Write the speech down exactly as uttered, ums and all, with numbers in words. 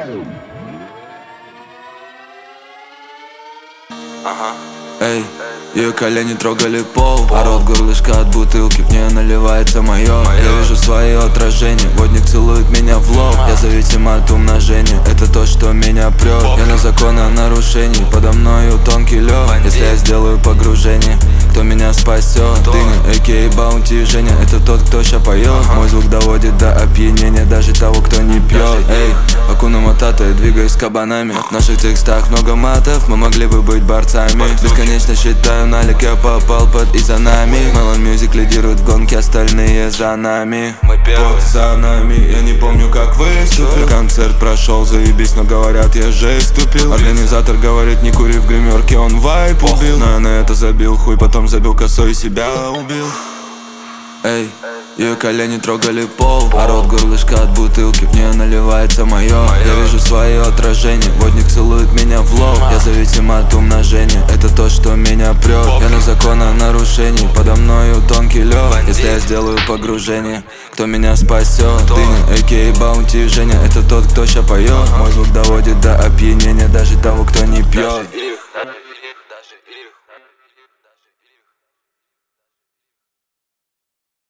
Ага. Эй, ее колени трогали пол, а рот горлышко от бутылки, в нее наливается мое. Я вижу свое отражение, водник целует меня в лоб. Я зависим от умножения, это то, что меня прет. Я на закон о нарушении, подо мною тонкий лед. Если я сделаю погружение, кто меня спасет? Дыня, а.к.а. Баунти Женя, это тот, кто ща поет. Мой звук доводит до опьянения даже того, кто не пьет. Эй, Акуна Матата, я двигаюсь кабанами. В наших текстах много матов, мы могли бы быть борцами. Бесконечно считаю налик, я попал под и за нами. Melon Music лидирует в гонке, остальные за нами. Мы первые за нами, я не помню, как выступил. Концерт прошел, заебись, но говорят, я жесть тупил. Организатор говорит, не кури в гримерке, он вайп убил. Но я на это забил хуй, потом забил косой и себя убил. Эй, ее колени трогали пол, а рот горлышко от бутылки, в нее наливается мое. Я вижу свое отражение, водник целует меня в лоб. Я зависим от умножения, это то, что меня прет. Я на закон о нарушении, подо мною тонкий лед. Если я сделаю погружение, кто меня спасет? Дыня, а.к.а. Баунти Женя, это тот, кто ща поет. Мой звук доводит до опьянения даже того, кто не пьет.